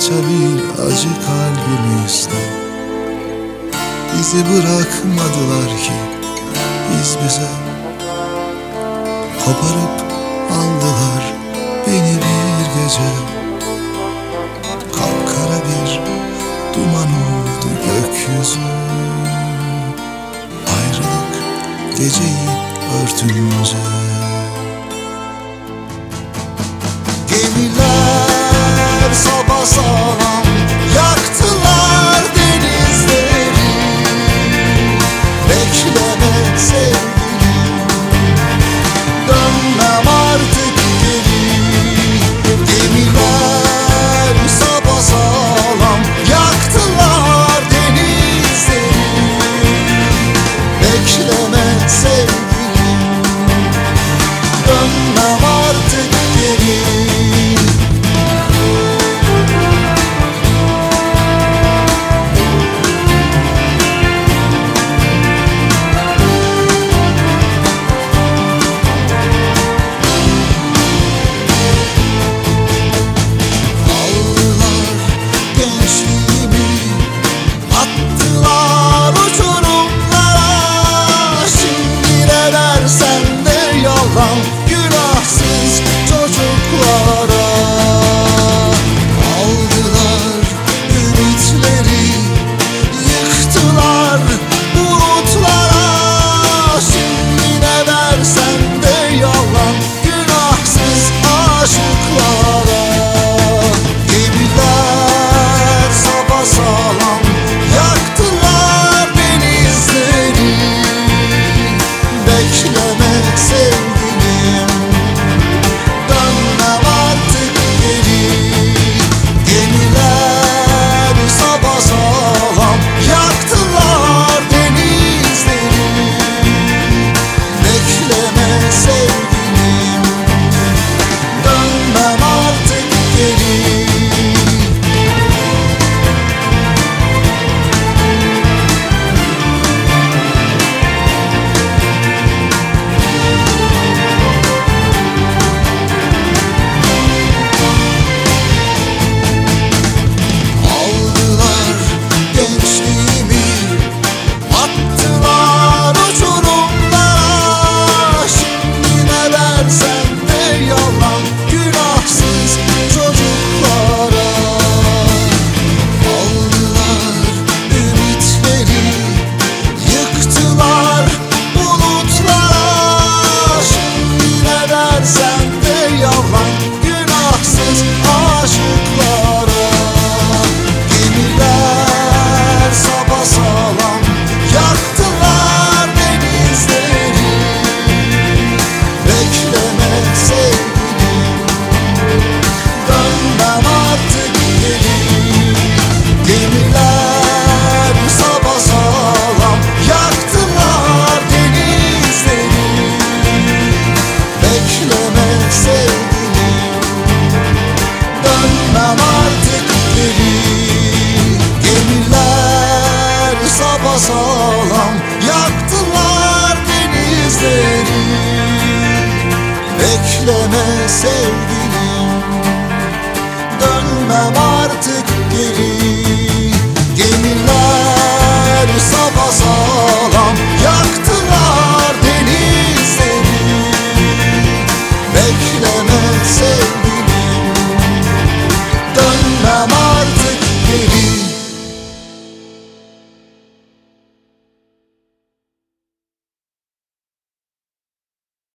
parça bir acı kalbimizde. Bizi bırakmadılar ki biz bize, koparıp aldılar beni bir gece. Kapkara bir duman oldu gökyüzü, ayrılık geceyi örtünce. Gemiler sapasağlam yaktılar denizleri. Bekleme sevgilim, dönmem artık geri. Gemiler sapasağlam yaktılar denizleri. Bekleme sevgilim, dönmem artık geri. Günahsız çocuklara aldılar ümitleri, yıktılar bulutlara. Şimdi ne versen de yalan günahsız aşıklara. Gemiler sapasağlam yaktılar denizleri. Bekleme sevgilim, dönmem artık geri. Gemiler sapasağlam yaktılar denizleri. Bekleme sevgilim, dönmem artık geri. Sapasağlam yaktılar denizleri. Bekleme sevgilim, dönmem artık geri.